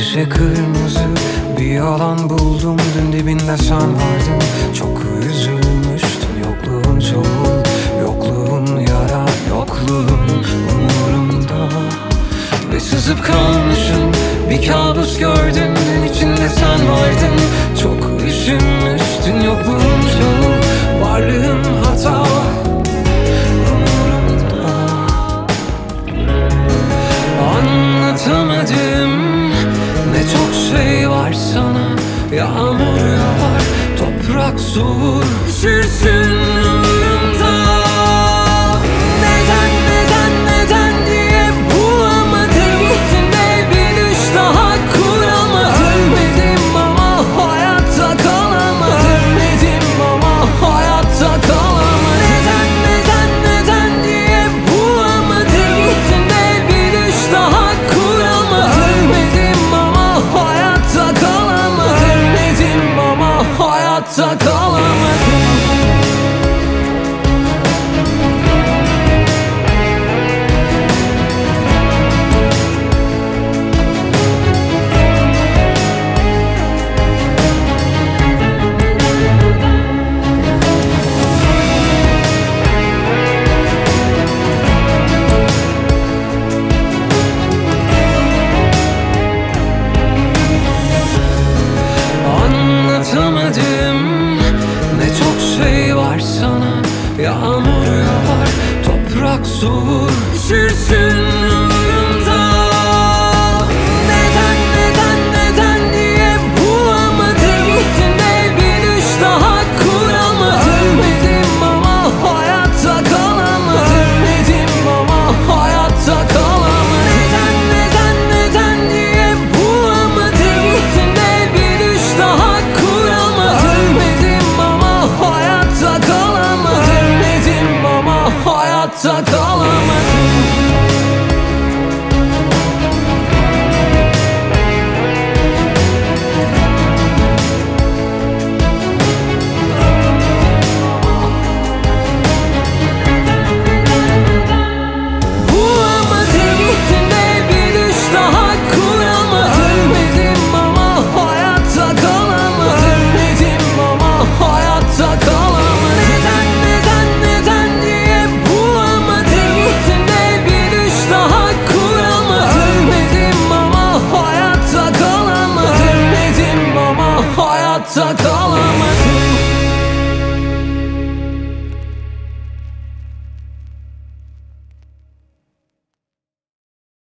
şişe kırmızı bir yalan buldum. Dün dibinde sen vardın. Çok üzülmüştüm, yokluğun çoğul, yokluğun yara, yokluğun umurumda. Ve sızıp kalmışım, bir kabus gördüm. Dün içinde sen vardın. Çok üşünmüştün, yokluğun çoğul, varlığın hata, umurumda. Anlatamadım, ne çok şey var sana. Yağmur yağar, toprak soğur, üşürsün